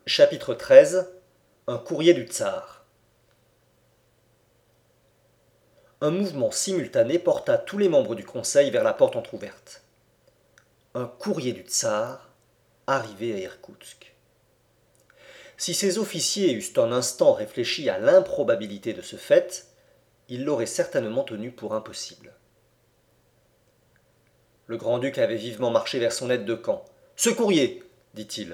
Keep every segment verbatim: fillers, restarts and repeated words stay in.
Chapitre treize. Un courrier du tsar. Un mouvement simultané porta tous les membres du conseil vers la porte entr'ouverte. Un courrier du tsar arrivait à Irkoutsk. Si ces officiers eussent un instant réfléchi à l'improbabilité de ce fait, ils l'auraient certainement tenu pour impossible. Le grand-duc avait vivement marché vers son aide de camp. « Ce courrier !» dit-il.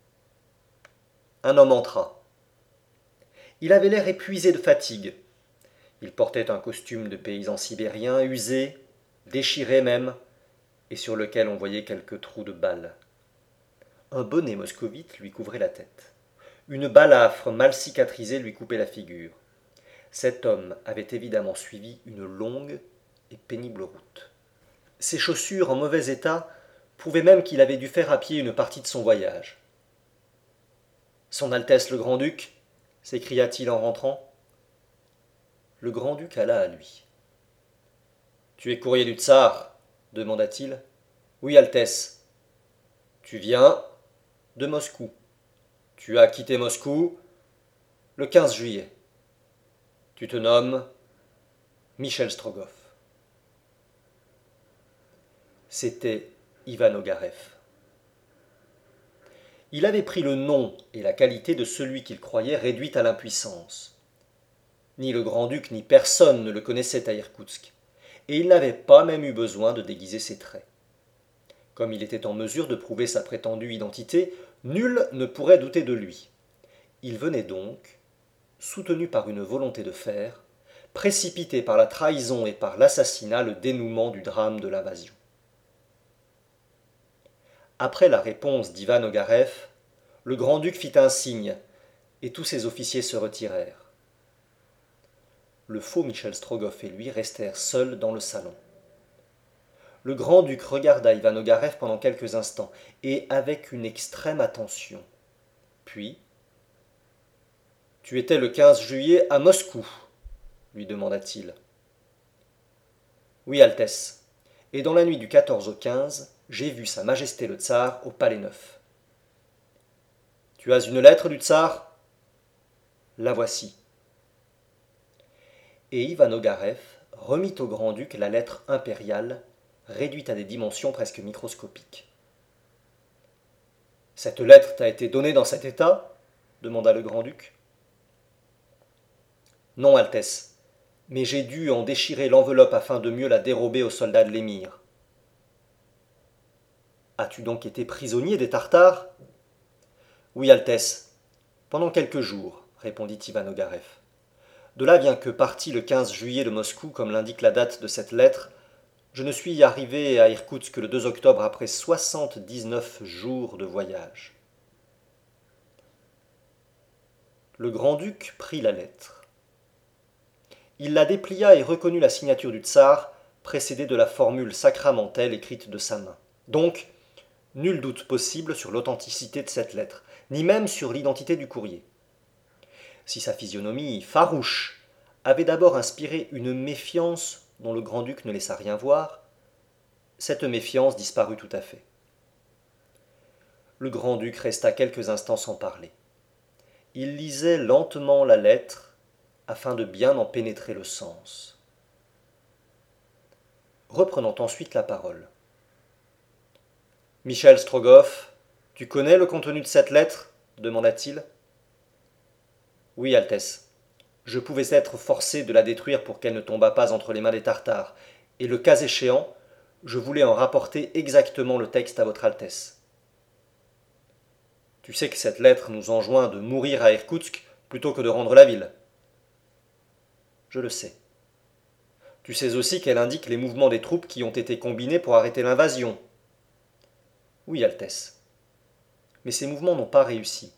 Un homme entra. Il avait l'air épuisé de fatigue. Il portait un costume de paysan sibérien usé, déchiré même, et sur lequel on voyait quelques trous de balles. Un bonnet moscovite lui couvrait la tête. Une balafre mal cicatrisée lui coupait la figure. Cet homme avait évidemment suivi une longue et pénible route. Ses chaussures en mauvais état prouvaient même qu'il avait dû faire à pied une partie de son voyage. « Son Altesse le Grand-Duc » s'écria-t-il en rentrant. Le grand-duc alla à lui. « Tu es courrier du tsar ?» demanda-t-il. « Oui, Altesse. »« Tu viens ?»« De Moscou. »« Tu as quitté Moscou ?»« Le quinze juillet. »« Tu te nommes ?» Michel Strogoff. C'était Ivan Ogarev. Il avait pris le nom et la qualité de celui qu'il croyait réduit à l'impuissance. Ni le grand-duc ni personne ne le connaissait à Irkoutsk, et il n'avait pas même eu besoin de déguiser ses traits. Comme il était en mesure de prouver sa prétendue identité, nul ne pourrait douter de lui. Il venait donc, soutenu par une volonté de fer, précipiter par la trahison et par l'assassinat le dénouement du drame de l'invasion. Après la réponse d'Ivan Ogarev, le grand-duc fit un signe, et tous ses officiers se retirèrent. Le faux Michel Strogoff et lui restèrent seuls dans le salon. Le grand-duc regarda Ivan Ogarev pendant quelques instants, et avec une extrême attention. Puis, « Tu étais le quinze juillet à Moscou ?» lui demanda-t-il. « Oui, Altesse, et dans la nuit du quatorze au quinze, j'ai vu Sa Majesté le Tsar au Palais Neuf. »« Tu as une lettre du tsar ?»« La voici. » Et Ivan Ogarev remit au grand-duc la lettre impériale, réduite à des dimensions presque microscopiques. « Cette lettre t'a été donnée dans cet état ?» demanda le grand-duc. « Non, Altesse, mais j'ai dû en déchirer l'enveloppe afin de mieux la dérober aux soldats de l'émir. »« As-tu donc été prisonnier des Tartares ?»« Oui, Altesse, pendant quelques jours, » répondit Ivan Ogarev. De là vient que, parti le quinze juillet de Moscou, comme l'indique la date de cette lettre, je ne suis arrivé à Irkoutsk que le deux octobre après soixante-dix-neuf jours de voyage. Le grand-duc prit la lettre. Il la déplia et reconnut la signature du tsar, précédée de la formule sacramentelle écrite de sa main. Donc, nul doute possible sur l'authenticité de cette lettre, ni même sur l'identité du courrier. Si sa physionomie farouche avait d'abord inspiré une méfiance dont le grand-duc ne laissa rien voir, cette méfiance disparut tout à fait. Le grand-duc resta quelques instants sans parler. Il lisait lentement la lettre afin de bien en pénétrer le sens. Reprenant ensuite la parole. « Michel Strogoff, tu connais le contenu de cette lettre ?» demanda-t-il. « Oui, Altesse. Je pouvais être forcé de la détruire pour qu'elle ne tombât pas entre les mains des Tartares, et le cas échéant, je voulais en rapporter exactement le texte à votre Altesse. Tu sais que cette lettre nous enjoint de mourir à Irkoutsk plutôt que de rendre la ville. Je le sais. Tu sais aussi qu'elle indique les mouvements des troupes qui ont été combinés pour arrêter l'invasion. Oui, Altesse. Mais ces mouvements n'ont pas réussi.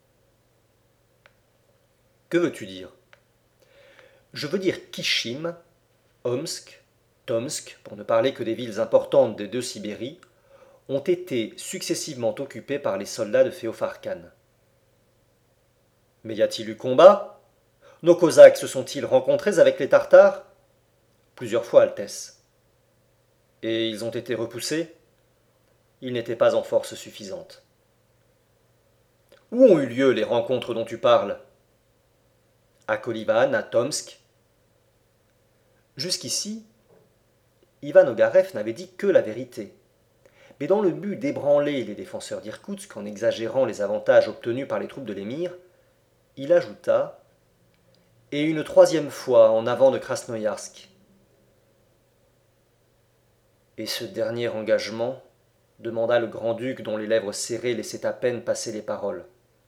Que veux-tu dire ? Je veux dire qu'Ichim, Omsk, Tomsk, pour ne parler que des villes importantes des deux Sibéries, ont été successivement occupées par les soldats de Féofar Khan. Mais y a-t-il eu combat ? Nos Cosaques se sont-ils rencontrés avec les Tartares ? Plusieurs fois, Altesse. Et ils ont été repoussés ? Ils n'étaient pas en force suffisante. Où ont eu lieu les rencontres dont tu parles? À Kolivan, à Tomsk. Jusqu'ici, Ivan Ogarev n'avait dit que la vérité. Mais dans le but d'ébranler les défenseurs d'Irkoutsk en exagérant les avantages obtenus par les troupes de l'émir, il ajouta « Et une troisième fois en avant de Krasnoïarsk ». Et ce dernier engagement demanda le grand-duc dont les lèvres serrées laissaient à peine passer les paroles.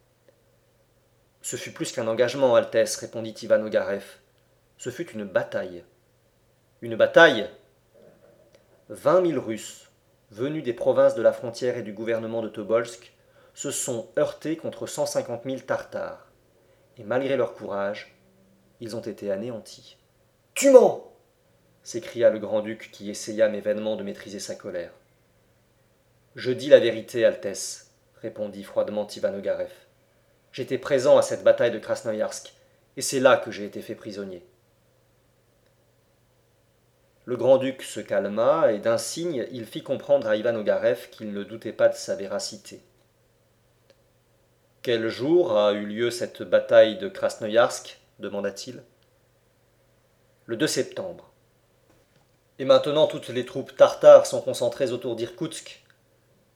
Ce fut plus qu'un engagement, Altesse, répondit Ivan Ogarev. Ce fut une bataille. Une bataille? Vingt mille Russes, venus des provinces de la frontière et du gouvernement de Tobolsk, se sont heurtés contre cent cinquante mille Tartares. Et malgré leur courage, ils ont été anéantis. « Tu mens !» s'écria le grand-duc qui essaya mais vainement de maîtriser sa colère. « Je dis la vérité, Altesse, répondit froidement Ivan Ogarev. J'étais présent à cette bataille de Krasnoïarsk, et c'est là que j'ai été fait prisonnier. » Le grand-duc se calma, et d'un signe, il fit comprendre à Ivan Ogarev qu'il ne doutait pas de sa véracité. « Quel jour a eu lieu cette bataille de Krasnoïarsk » demanda-t-il. « Le deux septembre. »« Et maintenant toutes les troupes tartares sont concentrées autour d'Irkoutsk ?»« Toutes. »«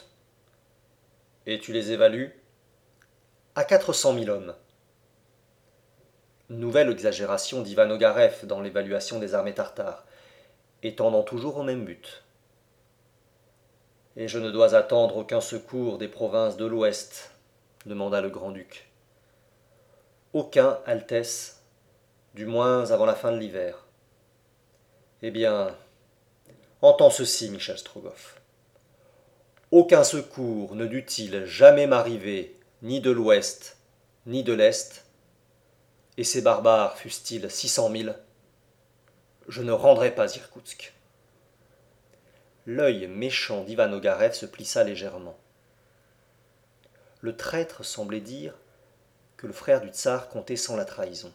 Et tu les évalues ?»« À quatre cent mille hommes. » Nouvelle exagération d'Ivan Ogarev dans l'évaluation des armées tartares, et tendant toujours au même but. « Et je ne dois attendre aucun secours des provinces de l'Ouest ?» demanda le grand-duc. « Aucun, Altesse, du moins avant la fin de l'hiver. »« Eh bien, entends ceci, Michel Strogoff. Aucun secours ne dut-il jamais m'arriver, ni de l'Ouest, ni de l'Est, et ces barbares fussent-ils six cent mille, je ne rendrai pas Irkoutsk. » L'œil méchant d'Ivan Ogarev se plissa légèrement. Le traître semblait dire que le frère du tsar comptait sans la trahison.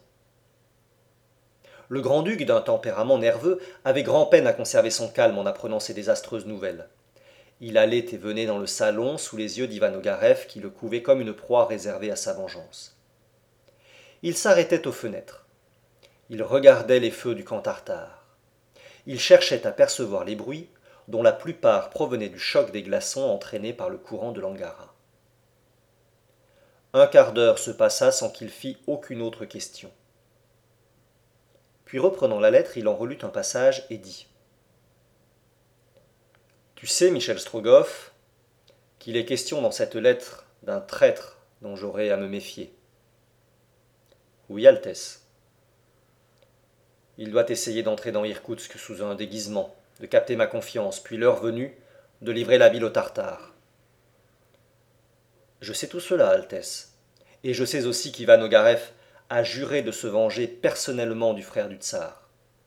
Le grand-duc, d'un tempérament nerveux, avait grand-peine à conserver son calme en apprenant ces désastreuses nouvelles. Il allait et venait dans le salon sous les yeux d'Ivan Ogarev qui le couvait comme une proie réservée à sa vengeance. Il s'arrêtait aux fenêtres. Il regardait les feux du camp tartare. Il cherchait à percevoir les bruits, dont la plupart provenaient du choc des glaçons entraînés par le courant de l'Angara. Un quart d'heure se passa sans qu'il fît aucune autre question. Puis reprenant la lettre, il en relut un passage et dit « Tu sais, Michel Strogoff, qu'il est question dans cette lettre d'un traître dont j'aurai à me méfier. » « Oui, Altesse. » « Il doit essayer d'entrer dans Irkoutsk sous un déguisement, de capter ma confiance, puis l'heure venue, de livrer la ville aux Tartares. »« Je sais tout cela, Altesse, et je sais aussi qu'Ivan Ogarev a juré de se venger personnellement du frère du tsar. »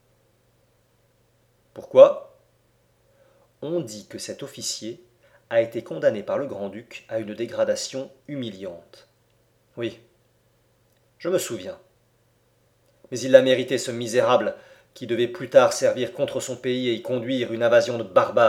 « Pourquoi ? » ?»« On dit que cet officier a été condamné par le grand-duc à une dégradation humiliante. »« Oui, je me souviens. Mais il l'a mérité, ce misérable, qui devait plus tard servir contre son pays et y conduire une invasion de barbares. »«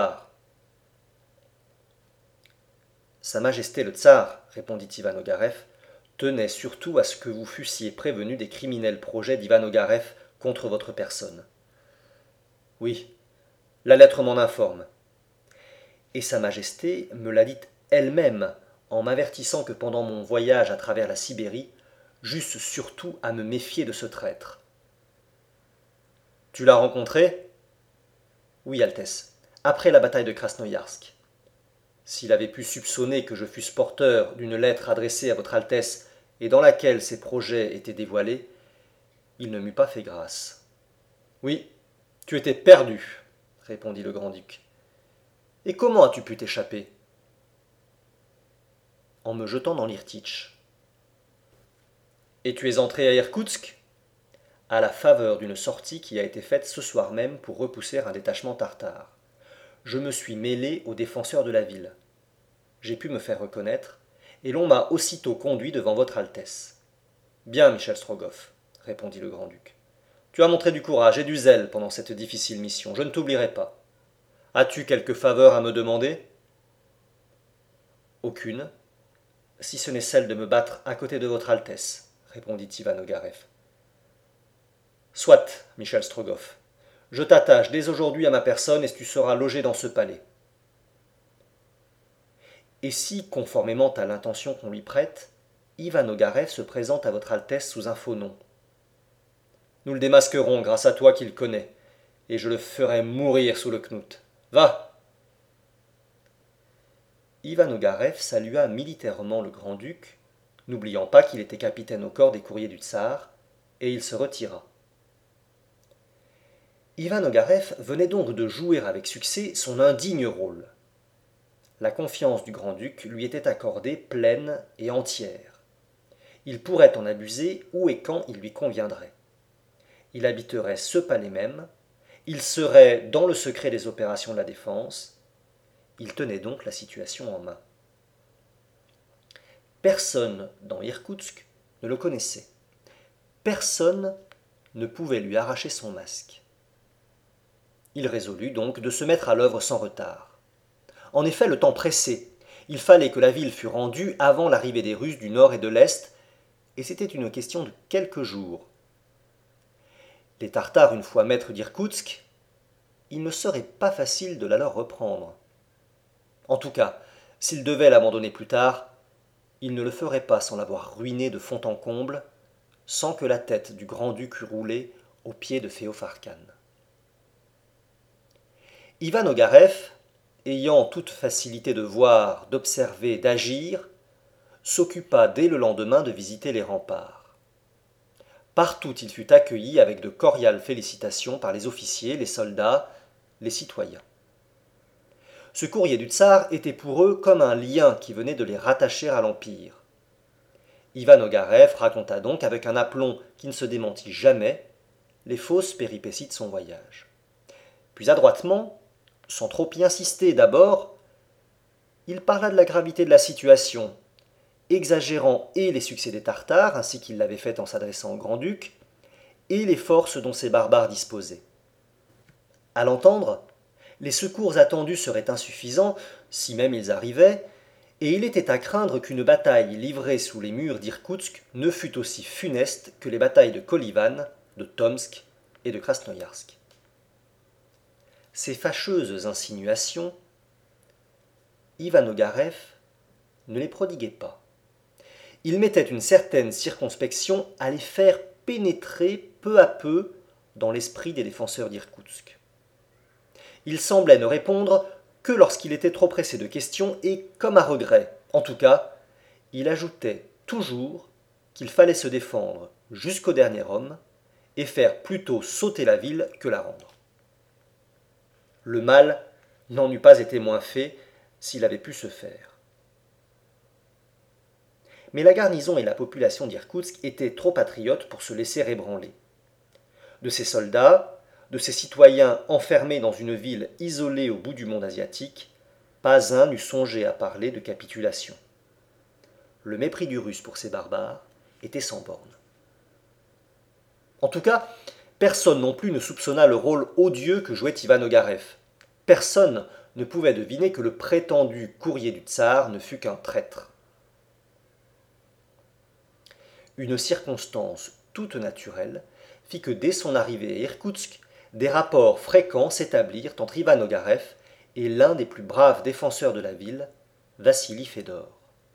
Sa Majesté le tsar, répondit Ivan Ogarev, tenait surtout à ce que vous fussiez prévenu des criminels projets d'Ivan Ogarev contre votre personne. »« Oui, la lettre m'en informe. Et Sa Majesté me l'a dit elle-même en m'avertissant que pendant mon voyage à travers la Sibérie, j'eusse surtout à me méfier de ce traître. »« Tu l'as rencontré ? » ?»« Oui, Altesse, après la bataille de Krasnoïarsk. S'il avait pu soupçonner que je fusse porteur d'une lettre adressée à votre Altesse et dans laquelle ses projets étaient dévoilés, il ne m'eût pas fait grâce. »« Oui, tu étais perdu, » répondit le grand-duc. « Et comment as-tu pu t'échapper ? » ?»« En me jetant dans l'Irtych. »« Et tu es entré à Irkoutsk ? » ?»« À la faveur d'une sortie qui a été faite ce soir même pour repousser un détachement tartare. Je me suis mêlé aux défenseurs de la ville. J'ai pu me faire reconnaître, et l'on m'a aussitôt conduit devant votre Altesse. »« Bien, Michel Strogoff, répondit le grand-duc. Tu as montré du courage et du zèle pendant cette difficile mission, je ne t'oublierai pas. As-tu quelque faveur à me demander ? » « Aucune. Si ce n'est celle de me battre à côté de votre Altesse, répondit Ivan Ogarev. Soit, Michel Strogoff. Je t'attache dès aujourd'hui à ma personne et tu seras logé dans ce palais. Et si, conformément à l'intention qu'on lui prête, Ivan Ogarev se présente à votre Altesse sous un faux nom. Nous le démasquerons grâce à toi qui le connais, et je le ferai mourir sous le knout. Va !» Ivan Ogarev salua militairement le grand-duc, n'oubliant pas qu'il était capitaine au corps des courriers du tsar, et il se retira. Ivan Ogarev venait donc de jouer avec succès son indigne rôle. La confiance du grand-duc lui était accordée pleine et entière. Il pourrait en abuser où et quand il lui conviendrait. Il habiterait ce palais même, il serait dans le secret des opérations de la défense, il tenait donc la situation en main. Personne dans Irkoutsk ne le connaissait. Personne ne pouvait lui arracher son masque. Il résolut donc de se mettre à l'œuvre sans retard. En effet, le temps pressait. Il fallait que la ville fût rendue avant l'arrivée des Russes du nord et de l'est, et c'était une question de quelques jours. Les Tartares, une fois maîtres d'Irkoutsk, il ne serait pas facile de la leur reprendre. En tout cas, s'ils devaient l'abandonner plus tard, ils ne le feraient pas sans l'avoir ruiné de fond en comble, sans que la tête du grand-duc eût roulé aux pieds de Féofar Khan. Ivan Ogarev, ayant toute facilité de voir, d'observer, d'agir, s'occupa dès le lendemain de visiter les remparts. Partout il fut accueilli avec de cordiales félicitations par les officiers, les soldats, les citoyens. Ce courrier du tsar était pour eux comme un lien qui venait de les rattacher à l'Empire. Ivan Ogarev raconta donc avec un aplomb qui ne se démentit jamais les fausses péripéties de son voyage. Puis adroitement, sans trop y insister d'abord, il parla de la gravité de la situation, exagérant et les succès des Tartares, ainsi qu'il l'avait fait en s'adressant au grand-duc, et les forces dont ces barbares disposaient. À l'entendre, les secours attendus seraient insuffisants, si même ils arrivaient, et il était à craindre qu'une bataille livrée sous les murs d'Irkoutsk ne fût aussi funeste que les batailles de Kolivan, de Tomsk et de Krasnoïarsk. Ces fâcheuses insinuations, Ivan Ogarev ne les prodiguait pas. Il mettait une certaine circonspection à les faire pénétrer peu à peu dans l'esprit des défenseurs d'Irkoutsk. Il semblait ne répondre que lorsqu'il était trop pressé de questions et comme à regret. En tout cas, il ajoutait toujours qu'il fallait se défendre jusqu'au dernier homme et faire plutôt sauter la ville que la rendre. Le mal n'en eût pas été moins fait s'il avait pu se faire. Mais la garnison et la population d'Irkoutsk étaient trop patriotes pour se laisser ébranler. De ces soldats, de ces citoyens enfermés dans une ville isolée au bout du monde asiatique, pas un n'eût songé à parler de capitulation. Le mépris du Russe pour ces barbares était sans borne. En tout cas, personne non plus ne soupçonna le rôle odieux que jouait Ivan Ogarev. Personne ne pouvait deviner que le prétendu courrier du tsar ne fût qu'un traître. Une circonstance toute naturelle fit que dès son arrivée à Irkoutsk, des rapports fréquents s'établirent entre Ivan Ogarev et l'un des plus braves défenseurs de la ville, Vassili Fedor.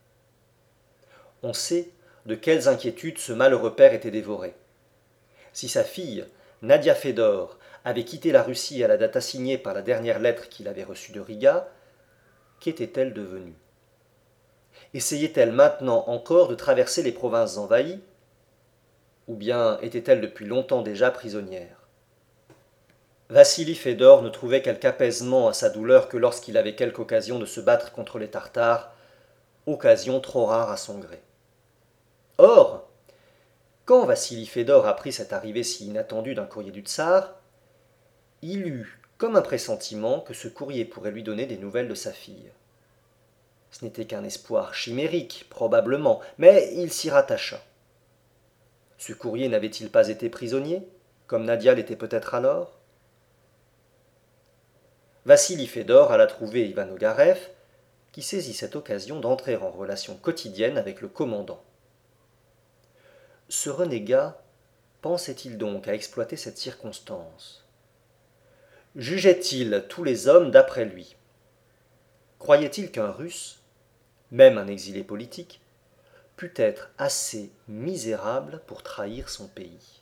On sait de quelles inquiétudes ce malheureux père était dévoré. Si sa fille, Nadia Fedor, avait quitté la Russie à la date assignée par la dernière lettre qu'il avait reçue de Riga, qu'était-elle devenue? Essayait-elle maintenant encore de traverser les provinces envahies? Ou bien était-elle depuis longtemps déjà prisonnière? Vassili Fedor ne trouvait quelque apaisement à sa douleur que lorsqu'il avait quelque occasion de se battre contre les Tartares, occasion trop rare à son gré. Or, quand Vassili Fedor apprit cette arrivée si inattendue d'un courrier du tsar, il eut comme un pressentiment que ce courrier pourrait lui donner des nouvelles de sa fille. Ce n'était qu'un espoir chimérique, probablement, mais il s'y rattacha. Ce courrier n'avait-il pas été prisonnier, comme Nadia l'était peut-être alors? Vassili Fedor alla trouver Ivan Ogarev, qui saisit cette occasion d'entrer en relation quotidienne avec le commandant. Ce renégat pensait-il donc à exploiter cette circonstance? Jugeait-il tous les hommes d'après lui? Croyait-il qu'un Russe, même un exilé politique, pût être assez misérable pour trahir son pays?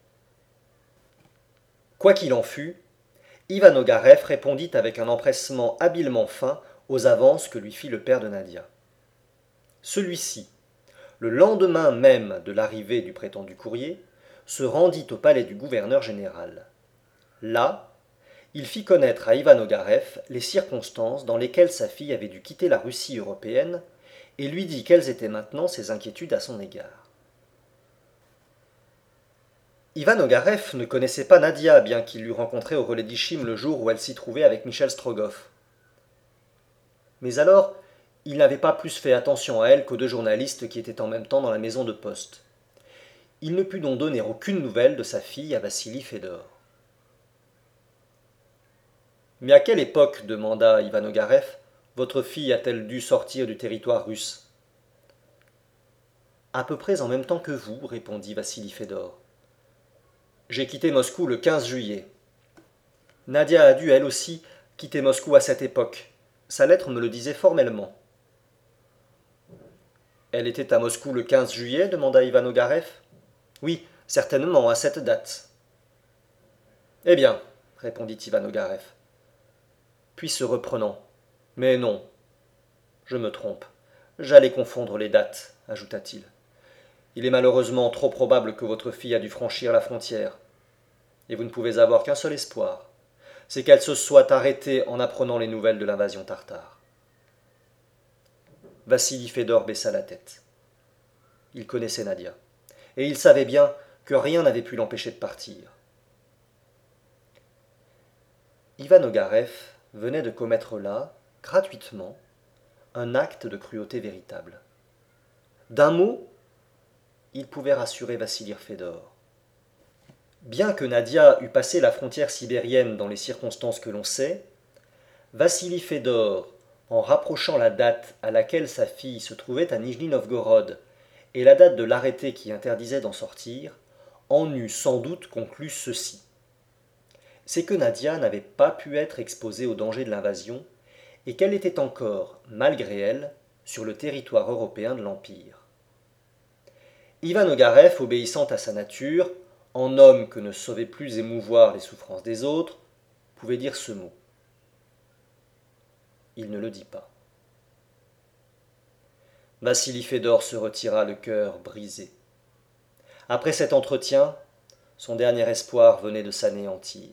Quoi qu'il en fût, Ivan Ogarev répondit avec un empressement habilement fin aux avances que lui fit le père de Nadia. Celui-ci, le lendemain même de l'arrivée du prétendu courrier, se rendit au palais du gouverneur général. Là, il fit connaître à Ivan Ogarev les circonstances dans lesquelles sa fille avait dû quitter la Russie européenne et lui dit quelles étaient maintenant ses inquiétudes à son égard. Ivan Ogarev ne connaissait pas Nadia, bien qu'il l'eût rencontrée au relais d'Ichim le jour où elle s'y trouvait avec Michel Strogoff. Mais alors, il n'avait pas plus fait attention à elle qu'aux deux journalistes qui étaient en même temps dans la maison de poste. Il ne put donc donner aucune nouvelle de sa fille à Vassili Fedor. « Mais à quelle époque, demanda Ivan Ogarev, votre fille a-t-elle dû sortir du territoire russe ?»« À peu près en même temps que vous, répondit Vassili Fedor. J'ai quitté Moscou le quinze juillet. Nadia a dû, elle aussi, quitter Moscou à cette époque. Sa lettre me le disait formellement. Elle était à Moscou le quinze juillet demanda Ivan Ogarev. Oui, certainement, à cette date. Eh bien, répondit Ivan Ogarev. Puis se reprenant. Mais non, je me trompe. J'allais confondre les dates, ajouta-t-il. Il est malheureusement trop probable que votre fille a dû franchir la frontière. Et vous ne pouvez avoir qu'un seul espoir, c'est qu'elle se soit arrêtée en apprenant les nouvelles de l'invasion tartare. Vassili Fedor baissa la tête. Il connaissait Nadia, et il savait bien que rien n'avait pu l'empêcher de partir. Ivan Ogarev venait de commettre là, gratuitement, un acte de cruauté véritable. D'un mot, il pouvait rassurer Vassili Fedor. Bien que Nadia eût passé la frontière sibérienne dans les circonstances que l'on sait, Vassili Fedor, en rapprochant la date à laquelle sa fille se trouvait à Nijni-Novgorod et la date de l'arrêté qui interdisait d'en sortir, en eût sans doute conclu ceci. C'est que Nadia n'avait pas pu être exposée au danger de l'invasion et qu'elle était encore, malgré elle, sur le territoire européen de l'Empire. Ivan Ogarev, obéissant à sa nature, en homme que ne savait plus émouvoir les souffrances des autres, pouvait dire ce mot. Il ne le dit pas. Vassili Fedor se retira le cœur brisé. Après cet entretien, son dernier espoir venait de s'anéantir.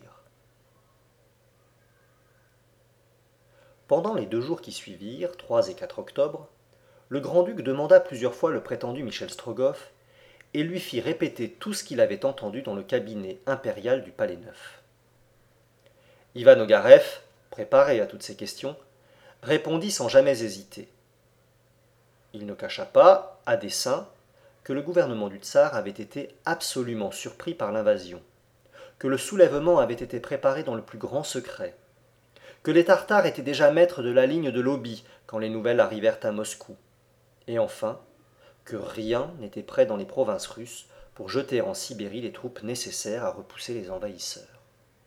Pendant les deux jours qui suivirent, trois et quatre octobre, le grand-duc demanda plusieurs fois le prétendu Michel Strogoff et lui fit répéter tout ce qu'il avait entendu dans le cabinet impérial du Palais Neuf. Ivan Ogarev, préparé à toutes ces questions, répondit sans jamais hésiter. Il ne cacha pas, à dessein, que le gouvernement du tsar avait été absolument surpris par l'invasion, que le soulèvement avait été préparé dans le plus grand secret, que les Tartares étaient déjà maîtres de la ligne de l'Oby quand les nouvelles arrivèrent à Moscou, et enfin, que rien n'était prêt dans les provinces russes pour jeter en Sibérie les troupes nécessaires à repousser les envahisseurs.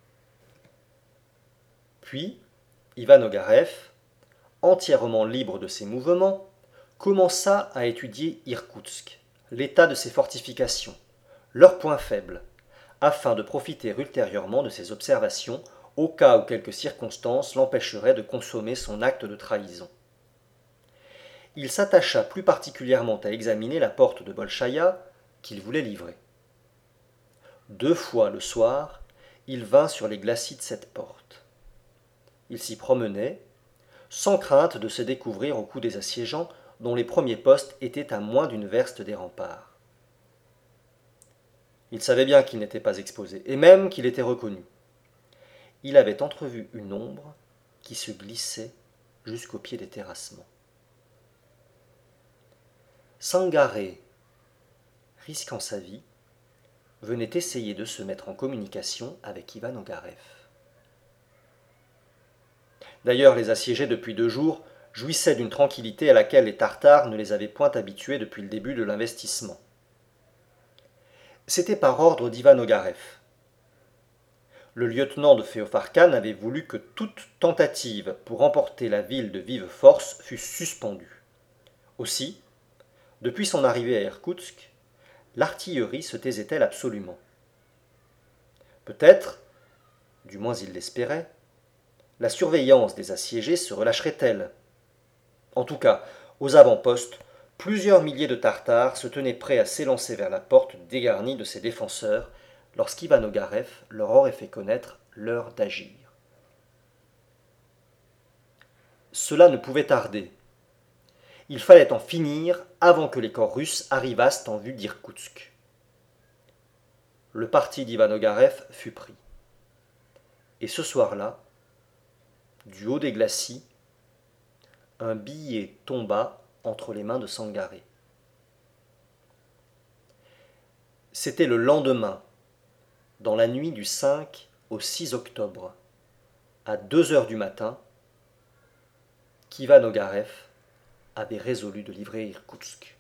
Puis, Ivan Ogarev, entièrement libre de ses mouvements, commença à étudier Irkoutsk, l'état de ses fortifications, leurs points faibles, afin de profiter ultérieurement de ses observations au cas où quelques circonstances l'empêcheraient de consommer son acte de trahison. Il s'attacha plus particulièrement à examiner la porte de Bolchaïa qu'il voulait livrer. Deux fois le soir, il vint sur les glacis de cette porte. Il s'y promenait, sans crainte de se découvrir au coup des assiégeants dont les premiers postes étaient à moins d'une verste des remparts. Il savait bien qu'il n'était pas exposé, et même qu'il était reconnu. Il avait entrevu une ombre qui se glissait jusqu'au pied des terrassements. Sangaré, risquant sa vie, venait essayer de se mettre en communication avec Ivan Ogarev. D'ailleurs, les assiégés depuis deux jours jouissaient d'une tranquillité à laquelle les Tartares ne les avaient point habitués depuis le début de l'investissement. C'était par ordre d'Ivan Ogarev. Le lieutenant de Féofar Khan avait voulu que toute tentative pour emporter la ville de vive force fût suspendue. Aussi, depuis son arrivée à Irkoutsk, l'artillerie se taisait-elle absolument. Peut-être, du moins il l'espérait, la surveillance des assiégés se relâcherait-elle. En tout cas, aux avant-postes, plusieurs milliers de Tartares se tenaient prêts à s'élancer vers la porte dégarnie de ses défenseurs lorsqu'Ivan Ogarev leur aurait fait connaître l'heure d'agir. Cela ne pouvait tarder. Il fallait en finir avant que les corps russes arrivassent en vue d'Irkoutsk. Le parti d'Ivan Ogarev fut pris. Et ce soir-là, du haut des glacis, un billet tomba entre les mains de Sangaré. C'était le lendemain, dans la nuit du cinq au six octobre, à deux heures du matin, qu'Ivan Ogarev avait résolu de livrer Irkoutsk.